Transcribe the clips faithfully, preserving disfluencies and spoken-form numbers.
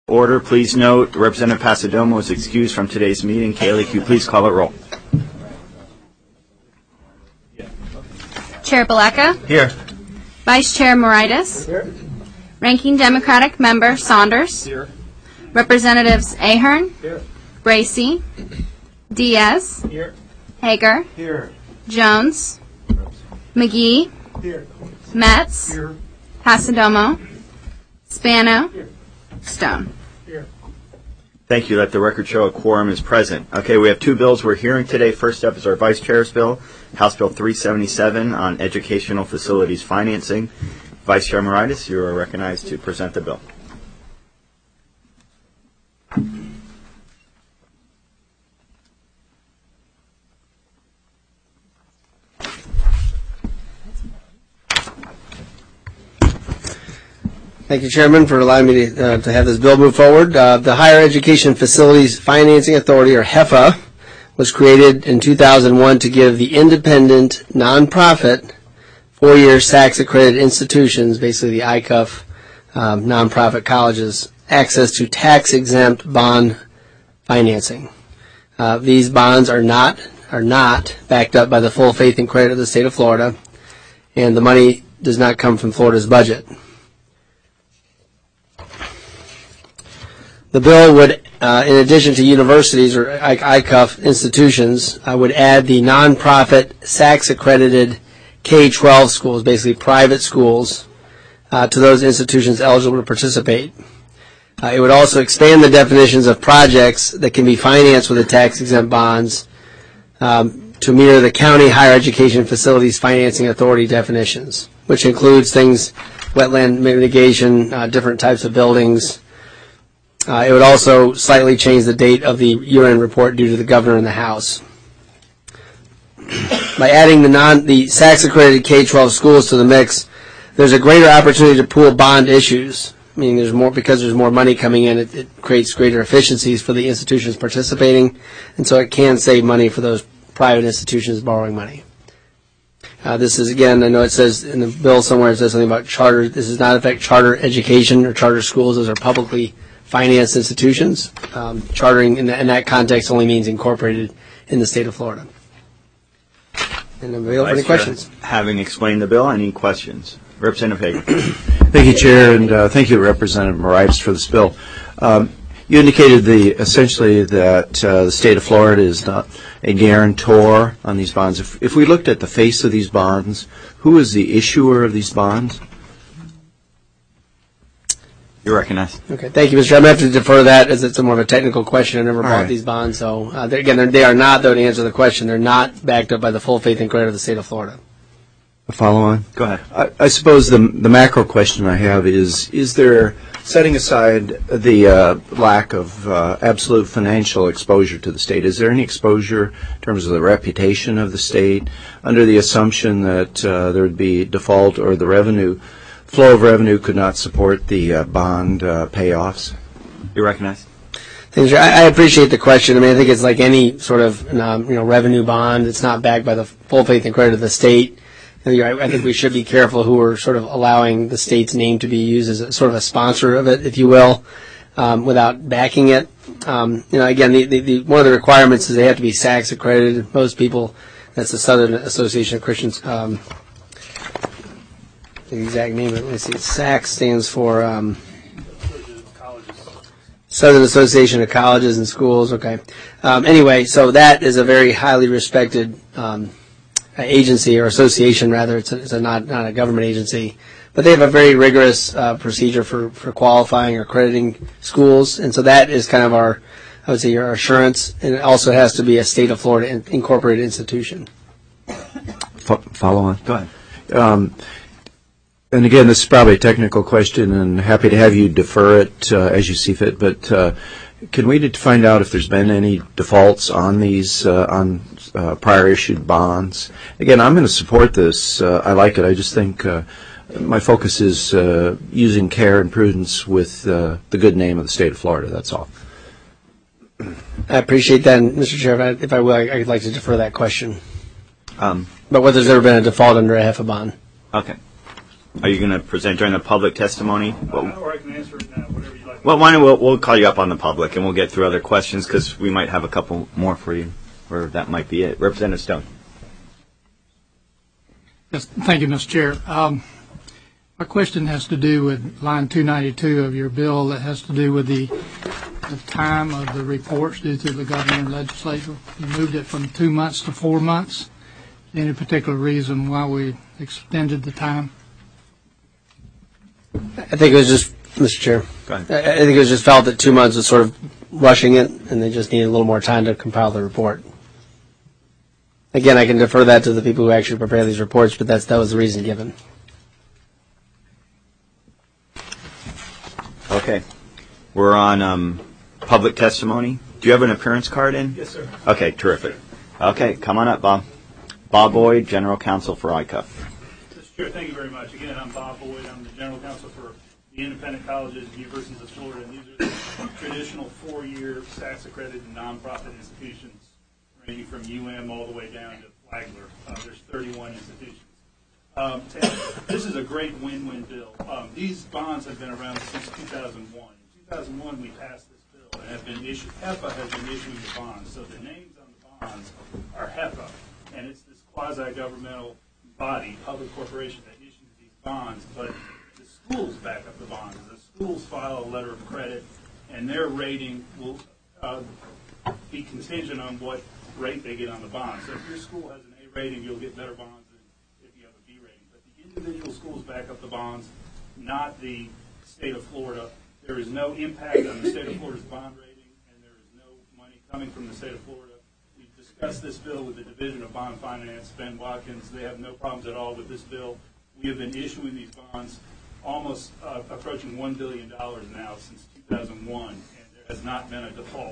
Order. Please note, Representative Pasadomo is excused from today's meeting. Kaylee, could you please call it roll? Chair Baleka. Here. Vice Chair Moraitis. Here. Ranking Democratic Member Saunders. Here. Representatives Ahern. Here. Gracie. Diaz. Here. Hager. Here. Jones. McGee. Here. Metz. Here. Pasadomo. Spano. Here. Stone. Here. Thank you. Let the record show a quorum is present. Okay, we have two bills we're hearing today. First up is our Vice Chair's bill, House Bill three seventy-seven on educational facilities financing. Vice Chair Moraitis, you are recognized to present the bill. Thank you, Chairman, for allowing me to, uh, to have this bill move forward. Uh, the Higher Education Facilities Financing Authority, or HEFA, was created in two thousand one to give the independent, nonprofit, four-year S A C-accredited institutions, basically the I C U F um, nonprofit colleges, access to tax-exempt bond financing. Uh, these bonds are not are not backed up by the full faith and credit of the state of Florida, and the money does not come from Florida's budget. The bill would, uh, in addition to universities or I C U F institutions, uh, would add the nonprofit S A C-accredited K twelve schools, basically private schools, uh, to those institutions eligible to participate. Uh, it would also expand the definitions of projects that can be financed with the tax-exempt bonds um, to mirror the County Higher Education Facilities Financing Authority definitions, which includes things, wetland mitigation, uh, different types of buildings. Uh, it would also slightly change the date of the year-end report due to the governor and the House. By adding the non the S A C-accredited K twelve schools to the mix, there's a greater opportunity to pool bond issues. Meaning, there's more because there's more money coming in. It, it creates greater efficiencies for the institutions participating, and so it can save money for those private institutions borrowing money. Uh, this is, again, I know it says in the bill somewhere, it says something about charter. This does not affect charter education or charter schools. Those are publicly financed institutions. Um, chartering in, the, in that context only means incorporated in the state of Florida. And I'm available for any questions. Having explained the bill, any questions? Representative Hager. Thank you, Chair, and uh, thank you, Representative Moraitis, for this bill. Um, you indicated the essentially that uh, the state of Florida is not a guarantor on these bonds. If, if we looked at the face of these bonds, who is the issuer of these bonds? You're recognized. Okay, thank you, Mister Chairman. I'm going to have to defer that as it's more of a technical question. I never All bought right. these bonds. So, uh, again, they're, they are not, though, to answer the question, they're not backed up by the full faith and credit of the state of Florida. A follow-on? Go ahead. I, I suppose the the macro question I have is, is there, setting aside the uh, lack of uh, absolute financial exposure to the state, is there any exposure in terms of the reputation of the state under the assumption that uh, there would be default or the revenue, flow of revenue could not support the uh, bond uh, payoffs? You're recognized. Thanks, I I appreciate the question. I mean, I think it's like any sort of um, you know revenue bond. It's not backed by the full faith and credit of the state. I think we should be careful who are sort of allowing the state's name to be used as a, sort of a sponsor of it, if you will, um, without backing it. Um, you know, again, the, the, the, one of the requirements is they have to be S A C accredited. Most people, that's the Southern Association of Christians. Um, the exact name of it, let me see. S A C stands for um, Southern Association of Colleges and Schools. Okay. Um, anyway, so that is a very highly respected um agency or association, rather. It's, a, it's a not not a government agency, but they have a very rigorous uh, procedure for, for qualifying or accrediting schools, and so that is kind of our, I would say, your assurance, and it also has to be a state of Florida in, incorporated institution. F- follow on. Go ahead. Um, and again, this is probably a technical question, and happy to have you defer it uh, as you see fit, but uh, can we find out if there's been any defaults on these uh, on uh, prior issued bonds? Again, I'm going to support this. Uh, I like it. I just think uh, my focus is uh, using care and prudence with uh, the good name of the state of Florida. That's all. I appreciate that, and Mister Chair, if I, if I will, I'd like to defer that question. Um, but whether there's ever been a default under a HEFA bond. Okay. Are you going to present during the public testimony? Uh, or I can answer it now, whatever you like. Well, why don't we'll, we'll call you up on the public, and we'll get through other questions, because we might have a couple more for you, or that might be it. Representative Stone. Yes, thank you, Mister Chair. Um, my question has to do with line two ninety-two of your bill that has to do with the, the time of the reports due to the governor and legislature. You moved it from two months to four months. Any particular reason why we extended the time? I think it was just, Mister Chair, Go ahead. I I think it was just felt that two months was sort of rushing it, and they just needed a little more time to compile the report. Again, I can defer that to the people who actually prepare these reports, but that's that was the reason given. Okay. We're on um, public testimony. Do you have an appearance card in? Yes, sir. Okay, terrific. Okay, come on up, Bob. Bob Boyd, General Counsel for I C U F. Mister Chair, thank you very much. Again, I'm Bob Boyd. I'm the General Counsel for the Independent Colleges and Universities of Florida, and these are the traditional four-year S A C S-accredited nonprofit institutions, ranging from U M all the way down to Flagler. Uh, there's thirty-one institutions. Um, Ted, this is a great win-win bill. Um, these bonds have been around since two thousand one. In two thousand one, we passed this bill and have been issued. HEPA has been issuing the bonds, so the names on the bonds are HEPA, and it's this quasi-governmental body, public corporation, that issues these bonds, but the schools back up the bonds. The schools file a letter of credit, and their rating will uh, be contingent on what rate they get on the bond. So if your school has an A rating, you'll get better bonds than if you have a B rating. But the individual schools back up the bonds, not the state of Florida. There is no impact on the state of Florida's bond rating, and there is no money coming from the state of Florida. We've discussed this bill with the Division of Bond Finance, Ben Watkins. They have no problems at all with this bill. We have been issuing these bonds almost uh, approaching one billion dollars now since two thousand one, and there has not been a default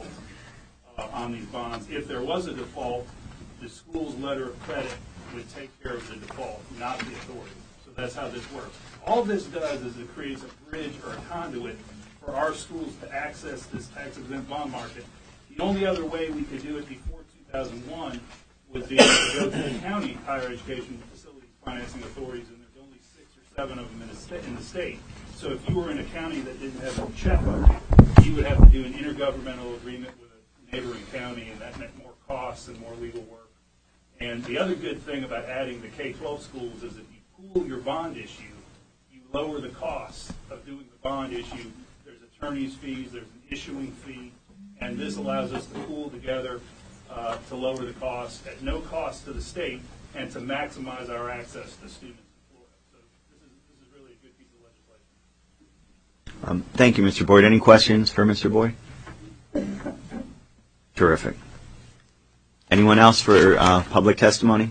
uh, on these bonds. If there was a default, the school's letter of credit would take care of the default, not the authority. So that's how this works. All this does is it creates a bridge or a conduit for our schools to access this tax-exempt bond market. The only other way we could do it before two thousand one would be to go to the county higher education facilities financing authorities, and there's only six or seven of them in the, sta- in the state. So if you were in a county that didn't have a checkbook, you would have to do an intergovernmental agreement with a neighboring county, and that meant more costs and more legal work. And the other good thing about adding the K twelve schools is if you pool your bond issue, you lower the costs of doing the bond issue. There's attorney's fees, there's an issuing fee, and this allows us to pool together uh, to lower the cost at no cost to the state and to maximize our access to students in Florida. So this is, this is really a good piece of legislation. Um, thank you, Mister Boyd. Any questions for Mister Boyd? Terrific. Anyone else for uh, public testimony?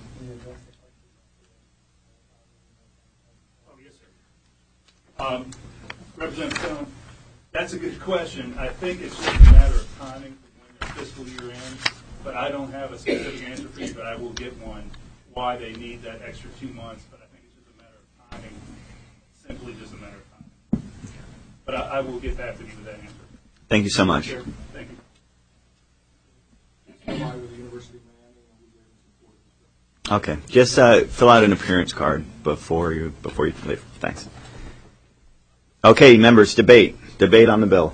Oh, yes, sir. Um, Representative Stone, that's a good question. I think it's just a matter of timing when their fiscal year ends, but I don't have a specific answer for you, but I will get one, why they need that extra two months, but I think it's just a matter of timing, simply just a matter of time. But I, I will get back to you with that answer. Thank you so much. Chair, thank you. Okay, just uh, fill out an appearance card before you before you leave. Thanks. Okay, members, debate. Debate on the bill.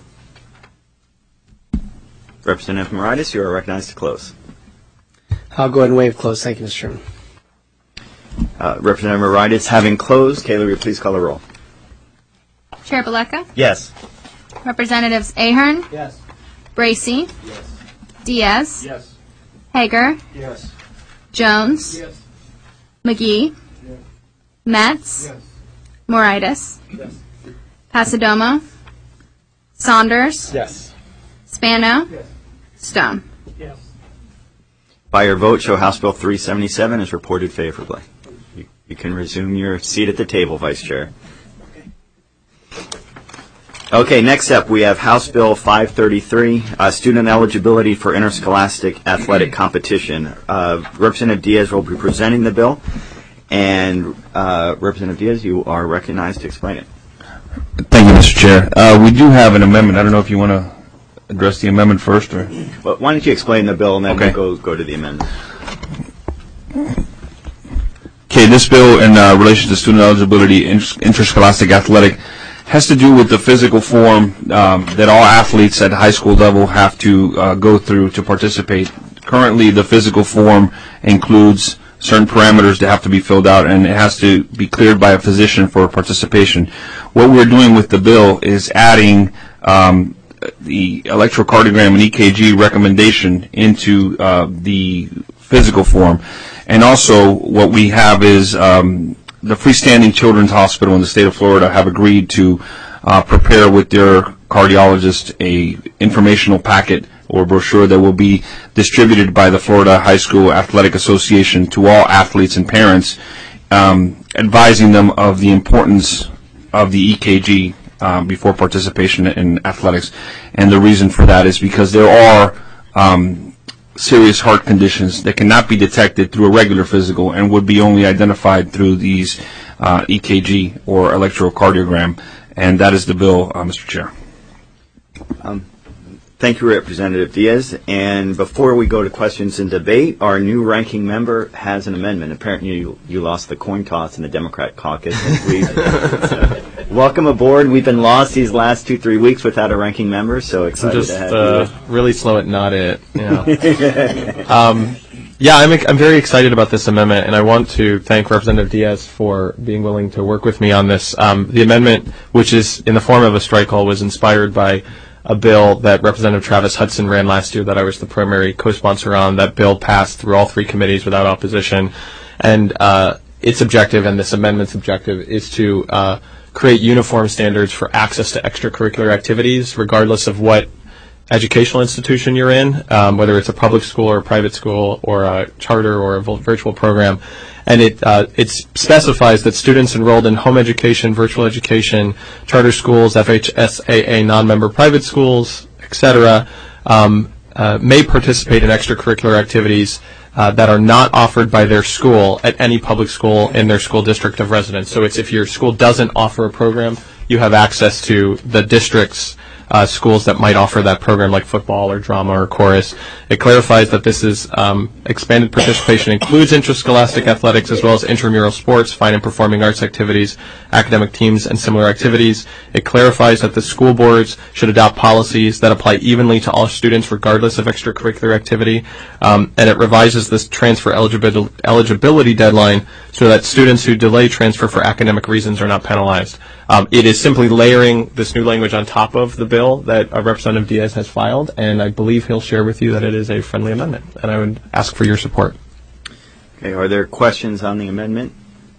Representative Moraitis, you are recognized to close. I'll go ahead and waive close. Thank you, Mister Chairman. Uh, Representative Moraitis, having closed, Kayla, will you please call the roll? Chair Baleka, Yes. Representatives Ahern, Yes. Bracy, Yes. Diaz, Yes. Hager, Yes. Jones, Yes. McGee, Yes. Metz, Yes. Moritis, Yes. Pasadomo, Saunders, Yes. Spano, Yes. Stone. Yes. By your vote, show House Bill three seventy-seven is reported favorably. You, you can resume your seat at the table, Vice Chair. Okay, next up we have House Bill five thirty-three, uh, student eligibility for interscholastic athletic competition. Uh, Representative Diaz will be presenting the bill, and uh, Representative Diaz, you are recognized to explain it. Thank you, Mister Chair. Uh, we do have an amendment. I don't know if you want to address the amendment first, or But why don't you explain the bill, and then Okay. we'll go, go to the amendment. okay. This bill, in uh, relation to student eligibility, inter- interscholastic athletic, has to do with the physical form um, that all athletes at high school level have to uh, go through to participate. Currently, the physical form includes certain parameters that have to be filled out, and it has to be cleared by a physician for participation. What we're doing with the bill is adding um, the electrocardiogram and E K G recommendation into uh, the physical form. And also what we have is um, the Freestanding Children's Hospital in the state of Florida have agreed to uh, prepare with their cardiologist a informational packet or brochure that will be distributed by the Florida High School Athletic Association to all athletes and parents, um, advising them of the importance of the E K G um, before participation in athletics. And the reason for that is because there are um, serious heart conditions that cannot be detected through a regular physical and would be only identified through these uh, E K G or electrocardiogram. And that is the bill, uh, Mister Chair. Um, Thank you, Representative Diaz. And before we go to questions and debate, our new ranking member has an amendment. Apparently, you, you lost the coin toss in the Democrat caucus. And please, uh, welcome aboard. We've been lost these last two, three weeks without a ranking member, so excited just, to have uh, you. Really slow at not it. Yeah. um, yeah, I'm I'm very excited about this amendment, and I want to thank Representative Diaz for being willing to work with me on this. Um, the amendment, which is in the form of a strike call, was inspired by a bill that Representative Travis Hudson ran last year that I was the primary co-sponsor on. That bill passed through all three committees without opposition. And uh, its objective, and this amendment's objective, is to uh, create uniform standards for access to extracurricular activities, regardless of what educational institution you're in, um, whether it's a public school or a private school or a charter or a virtual program. And it uh, it specifies that students enrolled in home education, virtual education, charter schools, F H S A A non-member private schools, et cetera, um, uh, may participate in extracurricular activities uh, that are not offered by their school at any public school in their school district of residence. So it's if your school doesn't offer a program, you have access to the district's Uh, schools that might offer that program, like football or drama or chorus. It clarifies that this is um, expanded participation includes interscholastic athletics as well as intramural sports, fine and performing arts activities, academic teams, and similar activities. It clarifies that the school boards should adopt policies that apply evenly to all students regardless of extracurricular activity. Um, and it revises this transfer eligibility, eligibility deadline so that students who delay transfer for academic reasons are not penalized. Um, it is simply layering this new language on top of the bill that uh, Representative Diaz has filed, and I believe he'll share with you that it is a friendly amendment, and I would ask for your support. Okay, are there questions on the amendment?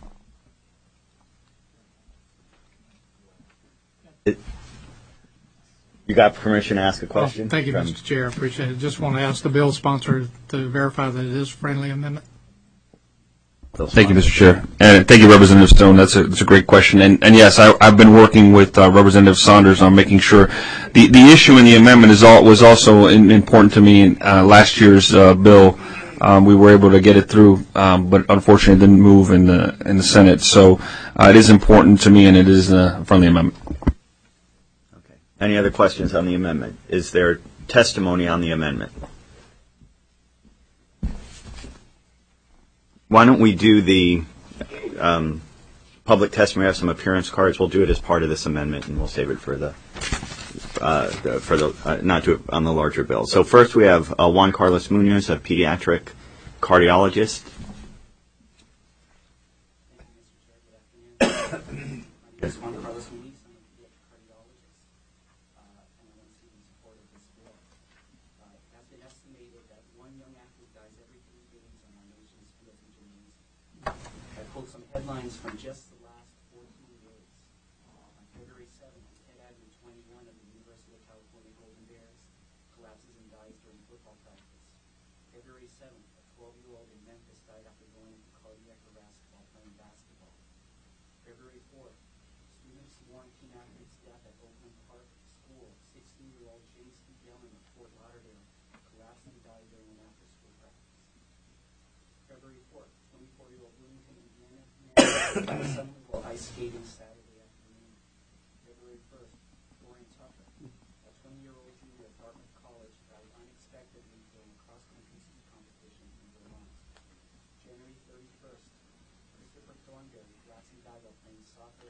It, you got permission to ask a question? Well, thank you, from, Mister Chair. I appreciate it. Just want to ask the bill sponsor to verify that it is a friendly amendment. Thank you, Mister Chair. And thank you, Representative Stone. That's a, that's a great question. And, and yes, I, I've been working with uh, Representative Saunders on making sure the, the issue in the amendment is all, was also in, important to me in uh, last year's uh, bill. Um, we were able to get it through, um, but unfortunately it didn't move in the in the Senate. So uh, it is important to me, and it is a friendly amendment. Okay. Any other questions on the amendment? Is there testimony on the amendment? Why don't we do the um, public testimony? We have some appearance cards. We'll do it as part of this amendment, and we'll save it for the, uh, the for the uh, not do it on the larger bill. So first, we have uh, Juan Carlos Munoz, a pediatric cardiologist. Yes, Juan Carlos Munoz, I'm a pediatric cardiologist, uh, and I want to see the support of this bill. Uh, it has been estimated that one young athlete dies every three games on our nation's fields and gymnasiums. I pulled some headlines from just the last fourteen days. On February seventh, Ted Agnew, twenty-one, of the University of California Golden Bears, collapses and dies during football practice. February seventh, a twelve-year-old in Memphis died after going into cardiac arrest while playing basketball. February fourth, students mourn teen athlete's death at Oakland Park School. sixteen-year-old James P. Gellman of Fort Lauderdale collapsed and died during an after-school practice. February fourth, twenty-four-year-old Bloomington, Indiana man suddenly while ice skating Saturday afternoon. February first, Dorian Tucker, a twenty-year-old junior at Dartmouth College, died unexpectedly during a cross-country ski competition in Vermont. January thirty-first, Christopher Thornberry collapsed and died while playing soccer at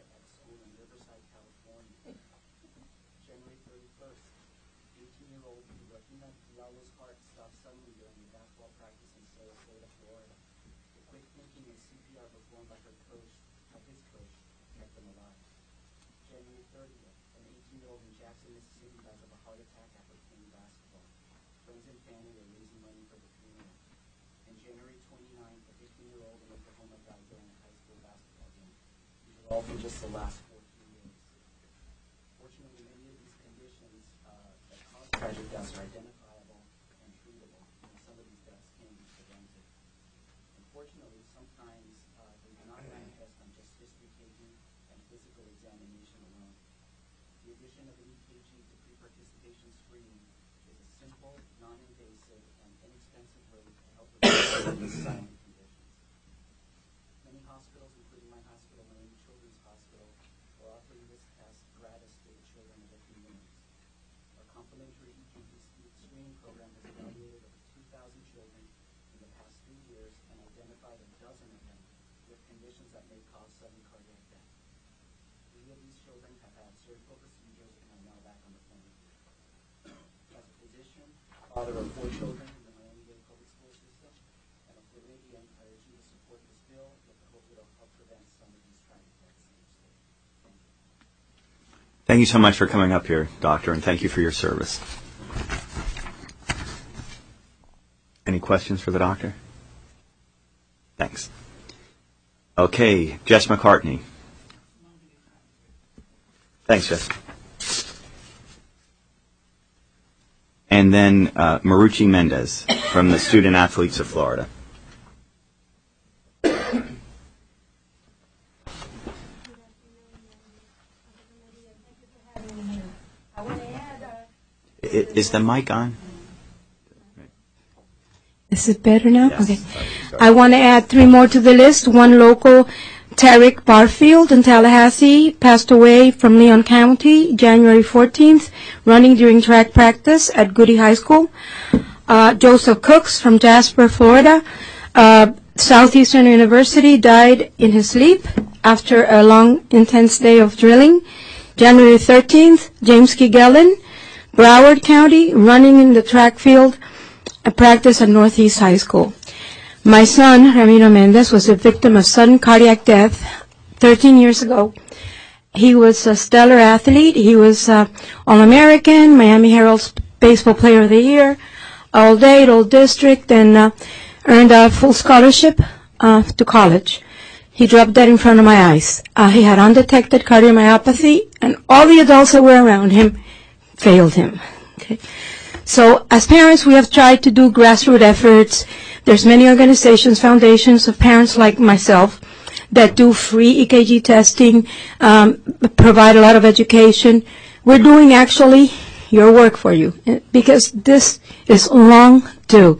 School in Riverside, California. January thirty-first, eighteen-year-old Regina Diallo's heart stopped suddenly during a basketball practice in Sarasota, Florida. The quick thinking and C P R performed by her coach, by his coach, kept him alive. January thirtieth, an eighteen-year-old in Jackson, Mississippi dies of a heart attack after playing basketball. Friends and family are raising money for the funeral. And January twenty-ninth, a fifteen-year-old in Oklahoma died during a high school basketball game. These are all from just the last fourteen years. Fortunately, many of these conditions uh, that cause tragic deaths are identifiable and treatable, and some of these deaths can be prevented. Unfortunately, sometimes uh, they do not manifest on just history taking and physical examination alone. The addition of an E K G to pre-participation screening is a simple, non-invasive, and inexpensive way to help with these silent conditions. Many hospitals, including my hospital, Miami Children's Hospital, are offering this test gratis to the children of their communities. Our complimentary E K G screening program has evaluated over two thousand children in the past three years and identified a dozen of them with conditions that may cause sudden cardiac death. Three of these children have had surgical procedures and are now back on the planet. As a physician, father of four children in the Miami-Dade public school system, and a Floridian, I urge you to support this bill with the hope it will help prevent some of these tragic deaths in your state. Thank you. Thank you so much for coming up here, Doctor, and thank you for your service. Any questions for the doctor? Thanks. Okay, Jess McCartney. Thanks, Jess. And then uh, Marucci Mendez from the Student Athletes of Florida. Is the mic on? Is it better now? Yes. Okay. Sorry, sorry. I want to add three more to the list. One local, Tarek Barfield in Tallahassee, passed away from Leon County, January fourteenth, running during track practice at Goody High School. Uh, Joseph Cooks from Jasper, Florida, uh, Southeastern University, died in his sleep after a long, intense day of drilling. January thirteenth, James Kigellen, Broward County, running in the track field, a practice at Northeast High School. My son, Ramiro Mendez, was a victim of sudden cardiac death thirteen years ago. He was a stellar athlete. He was uh, All-American, Miami Herald's Baseball Player of the Year, All-Date, All-District, and uh, earned a full scholarship uh, to college. He dropped dead in front of my eyes. Uh, he had undetected cardiomyopathy, and all the adults that were around him failed him. Okay. So as parents, we have tried to do grassroots efforts. There's many organizations, foundations of parents like myself that do free E K G testing, um, provide a lot of education. We're doing actually your work for you because this is long due.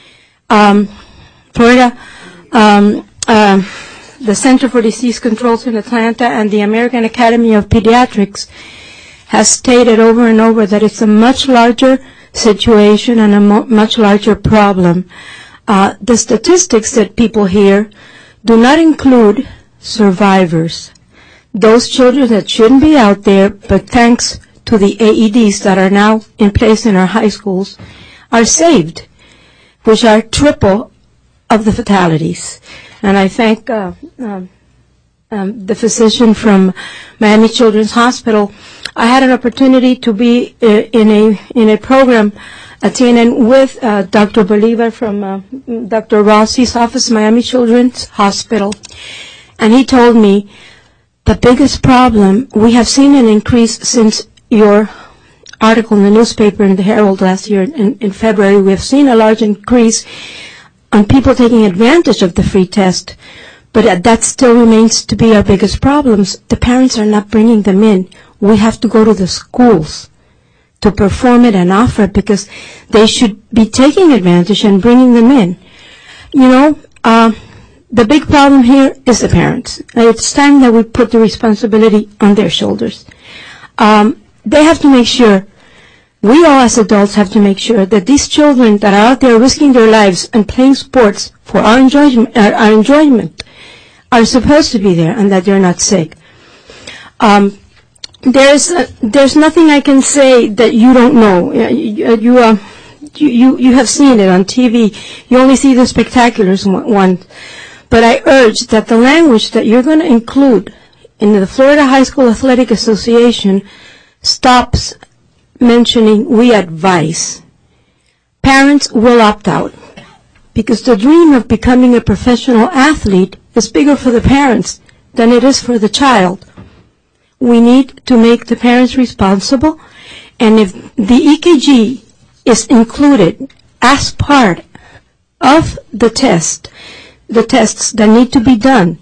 Um, Florida, um, uh, the Center for Disease Control in Atlanta and the American Academy of Pediatrics has stated over and over that it's a much larger situation and a mo- much larger problem. Uh, the statistics that people hear do not include survivors, those children that shouldn't be out there, but thanks to the A E Ds that are now in place in our high schools, are saved, which are triple of the fatalities. And I thank uh, um, um, the physician from Miami Children's Hospital. I had an opportunity to be uh, in a in a program at T N N with uh, Doctor Bolivar from uh, Doctor Rossi's office, Miami Children's Hospital, and he told me the biggest problem, we have seen an increase since your article in the newspaper in the Herald last year in, in February. We have seen a large increase on people taking advantage of the free test, but uh, that still remains to be our biggest problems. The parents are not bringing them in. We have to go to the schools to perform it and offer it because they should be taking advantage and bringing them in. You know, uh, the big problem here is the parents. It's time that we put the responsibility on their shoulders. Um, they have to make sure, we all as adults have to make sure that these children that are out there risking their lives and playing sports for our enjoyment, uh, our enjoyment are supposed to be there and that they're not sick. Um, there's uh, there's nothing I can say that you don't know. Uh, You you, uh, you you you have seen it on T V. You only see the spectaculars one. But I urge that the language that you're going to include in the Florida High School Athletic Association stops mentioning we advise. Parents will opt out because the dream of becoming a professional athlete is bigger for the parents than it is for the child. We need to make the parents responsible, and if the E K G is included as part of the test, the tests that need to be done,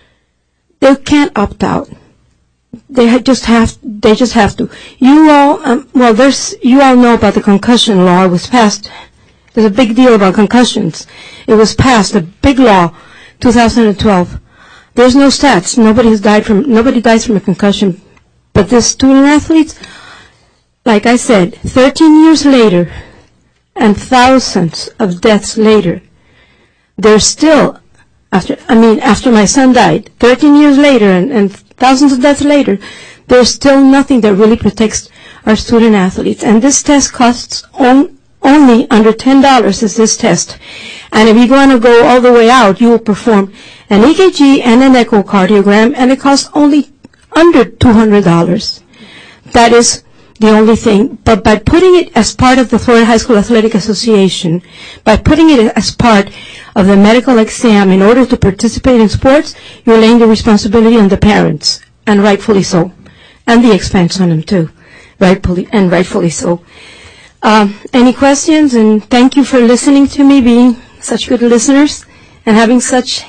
they can't opt out. They ha- just have. They just have to. You all, um, well, there's. You all know about the concussion law. It was passed. There's a big deal about concussions. It was passed. A big law, two thousand twelve. There's no stats. Nobody has died from. Nobody dies from a concussion. But the student athletes, like I said, thirteen years later, and thousands of deaths later, they're still. After, I mean, after my son died, thirteen years later and, and thousands of deaths later, there's still nothing that really protects our student athletes. And this test costs on, only under ten dollars is this test. And if you're going to go all the way out, you will perform an E K G and an echocardiogram, and it costs only under two hundred dollars. That is the only thing. But by putting it as part of the Florida High School Athletic Association, by putting it as part of the medical exam in order to participate in sports, you're laying the responsibility on the parents, and rightfully so, and the expense on them too, rightfully and rightfully so. Um, any questions? And thank you for listening to me, being such good listeners, and having such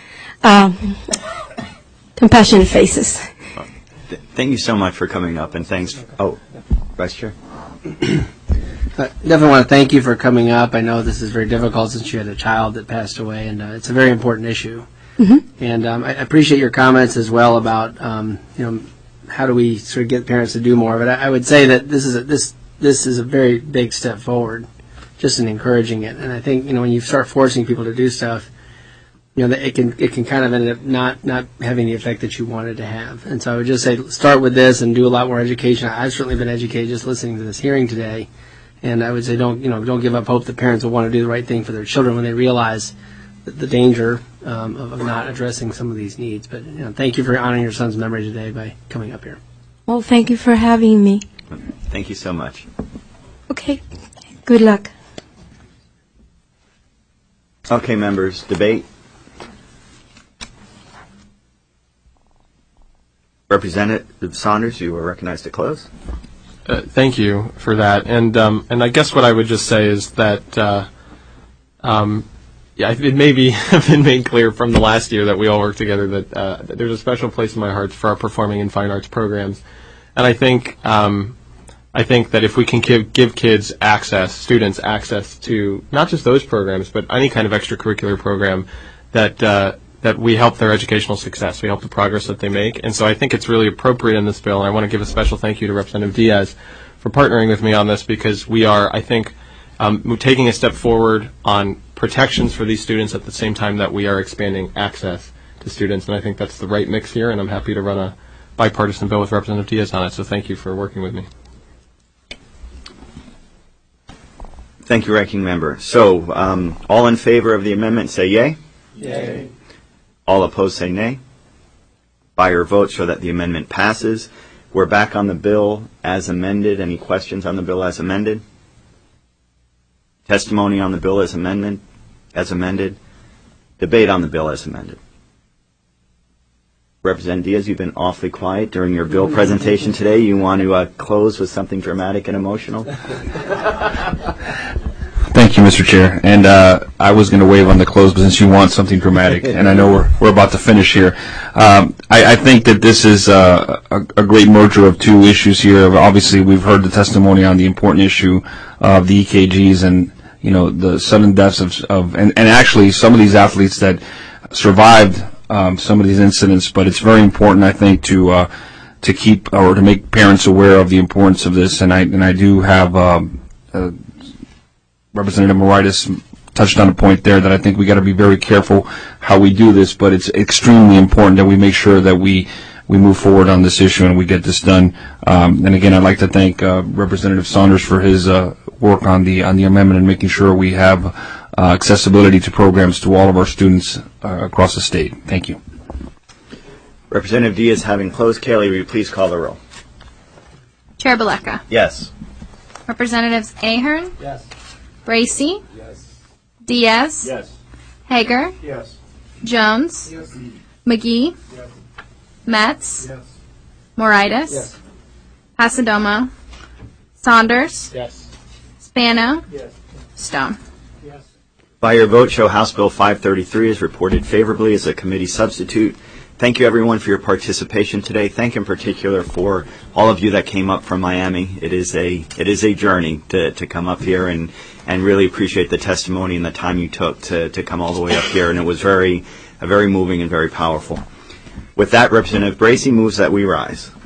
um, compassionate faces. Thank you so much for coming up, and thanks. Oh, Vice Chair. I definitely want to thank you for coming up. I know this is very difficult since you had a child that passed away, and uh, it's a very important issue. Mm-hmm. And um, I appreciate your comments as well about um, you know how do we sort of get parents to do more. But I, I would say that this is a, this this is a very big step forward, just in encouraging it. And I think you know when you start forcing people to do stuff, you know that it can it can kind of end up not not having the effect that you wanted to have. And so I would just say start with this and do a lot more education. I've certainly been educated just listening to this hearing today. And I would say don't you know don't give up hope that parents will want to do the right thing for their children when they realize the, the danger um, of, of not addressing some of these needs. But you know, thank you for honoring your son's memory today by coming up here. Well, thank you for having me. Thank you so much. Okay. Good luck. Okay, members, debate. Representative Saunders, you are recognized to close. Uh, thank you for that, and um, and I guess what I would just say is that uh, um, yeah, it may be been made clear from the last year that we all worked together that, uh, that there's a special place in my heart for our performing and fine arts programs, and I think um, I think that if we can give give kids access, students access to not just those programs but any kind of extracurricular program, that uh, that we help their educational success, we help the progress that they make. And so I think it's really appropriate in this bill, and I want to give a special thank you to Representative Diaz for partnering with me on this, because we are, I think, um, taking a step forward on protections for these students at the same time that we are expanding access to students, and I think that's the right mix here, and I'm happy to run a bipartisan bill with Representative Diaz on it, so thank you for working with me. Thank you, Ranking Member. So, um, all in favor of the amendment say yay. Yay. All opposed say nay. By your vote show that the amendment passes. We're back on the bill as amended. Any questions on the bill as amended? Testimony on the bill as amendment, as amended. Debate on the bill as amended. Representative Diaz, you've been awfully quiet during your bill presentation today. You want to uh, close with something dramatic and emotional? Thank you, Mister Chair. And uh, I was going to wave on the close, but since you want something dramatic, and I know we're we're about to finish here, um, I, I think that this is uh, a, a great merger of two issues here. Obviously, we've heard the testimony on the important issue of the E K Gs and you know the sudden deaths of, of and, and actually some of these athletes that survived um, some of these incidents. But it's very important, I think, to uh, to keep or to make parents aware of the importance of this. And I and I do have. Um, uh, Representative Moraitis touched on a point there that I think we got to be very careful how we do this, but it's extremely important that we make sure that we we move forward on this issue and we get this done. Um, and again, I'd like to thank uh, Representative Saunders for his uh, work on the on the amendment and making sure we have uh, accessibility to programs to all of our students uh, across the state. Thank you. Representative Diaz, having closed, Kaylee, will you please call the roll? Chair Baleka. Yes. Representatives Ahern, Yes. Bracy, Yes. Diaz, Yes. Hager, Yes. Jones, Yes. McGee, Yes. Metz, Yes. Moritas, Yes. Pasadomo, Saunders, Yes. Spano, Yes. Stone. Yes. By your vote, show House Bill five thirty-three is reported favorably as a committee substitute. Thank you, everyone, for your participation today. Thank you in particular for all of you that came up from Miami. It is a it is a journey to, to come up here, and, and really appreciate the testimony and the time you took to, to come all the way up here. And it was very, uh, very moving and very powerful. With that, Representative Bracy moves that we rise.